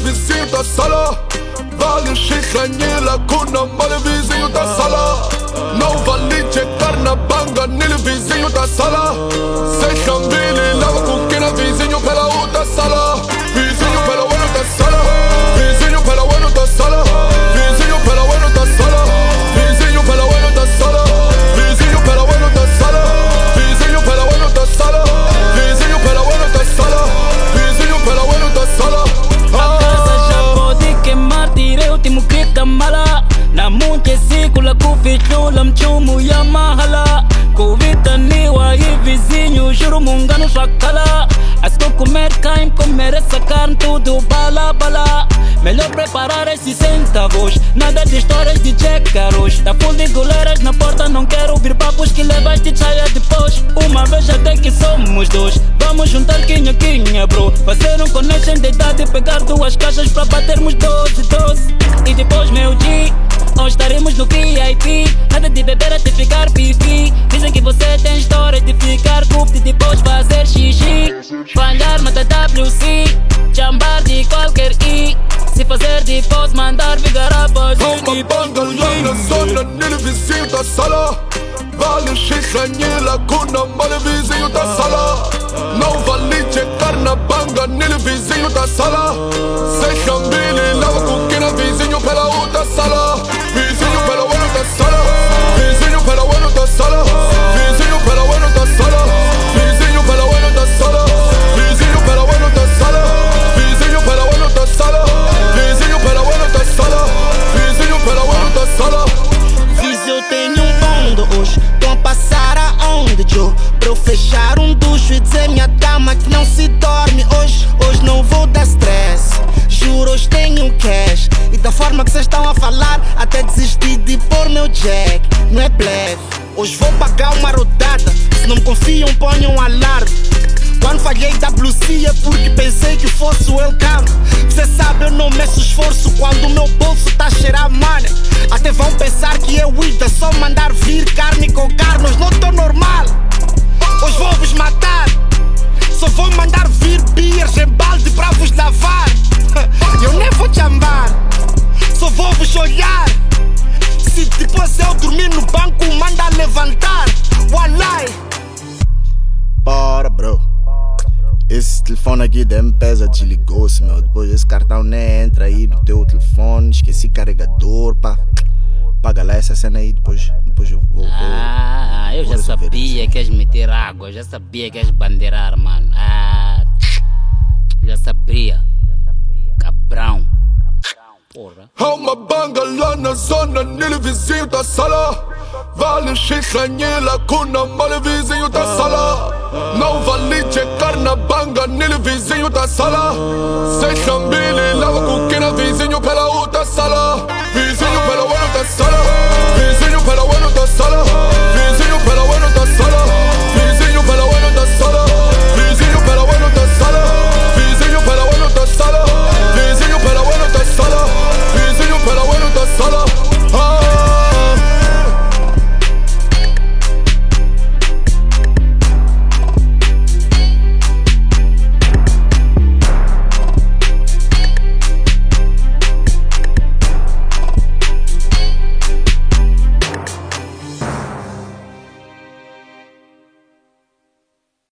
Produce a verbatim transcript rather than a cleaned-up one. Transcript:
vizinho da sala. Vale chiclanhela com na mala vizinho da sala. Não vale checar na banga nele vizinho da sala. Sem chambile, lava com quem na vizinho pela outra sala. Vizinho pela outra sala. Vizinho pela outra sala. Vizinho pela outra sala. Vizinho pela outra sala. Vizinho pela outra sala. Vizinho pela outra sala. Vizinho pela outra sala. Vizinho pela outra sala. A casa já pode queimar, tirei o último grito da mala. Na monte cicula com fichula, mchumo e amahala. Covita niwa e vizinho, juro mungano sua cala. As que comer carne, comer essa carne, tudo bala bala. Melhor preparar esses centavos, nada de histórias de checaros. Tá full de goleiras na porta, não quero ouvir papos que levas de saia depois. Uma vez até que somos dois, vamos juntar quinha quinha bro. Fazer um connection de idade e pegar duas caixas pra batermos doze, doze. E depois meu G, hoje estaremos no V I P. Nada de beber até ficar pipi. Dizem que você tem história de ficar curto e depois fazer xixi. Falhar mata W C, chambar de qualquer I. Se fazer depois mandar ficar a fazer uma banga lá na zona, nele vizinho da sala. Vale chiclanhela com na mala vizinho da sala. Não vale checar na banga nele vizinho da sala. Sem chambile, lava com quem na vizinho pela outra sala. Vizinho pela outra sala. Vizinho pela outra sala. Vizinho pela outra sala. Vizinho pela outra sala. Vizinho pela outra sala. Vizinho pela outra sala. Vizinho pela outra sala. Vizinho pela outra sala. Fiz eu tenho um pondo hoje. Tão a passar aonde, Joe? Pra eu fechar um ducho e dizer minha dama que não se dorme hoje. Hoje não vou dar stress. Juro, hoje tenho cash. E da forma que vocês estão a falar, até desisti de pôr meu jack. Não é blefe. Hoje vou pagar uma rodada. Se não me confiam, ponham um alarme. Quando falhei W C é porque pensei que fosse o Elcano. Cê sabe, eu não meço esforço quando o meu bolso tá a cheirar money. Até vão pensar que é Ida, só mandar vir carne com carne. Hoje não tô normal, hoje vou vos matar. Só vou mandar vir beers em balde pra vos lavar. Eu nem vou chamar, só vou vos olhar. Se depois eu dormir no banco, manda levantar. Walai. Bora, bro. Esse telefone aqui da M-Pesa desligou-se, meu. Depois esse cartão nem entra aí no teu telefone. Esqueci carregador, pá. Paga lá essa cena aí, depois, depois eu vou, vou Ah, eu já sabia que ias meter água. Já sabia que ias bandeirar, mano. Ah, já sabia. Cabrão. Porra. Há uma banga lá na zona, nele vizinho da sala. Vale chiclanhela com na mala vizinho da sala. Não vale checar na banga nele vizinho da sala. Sem chambir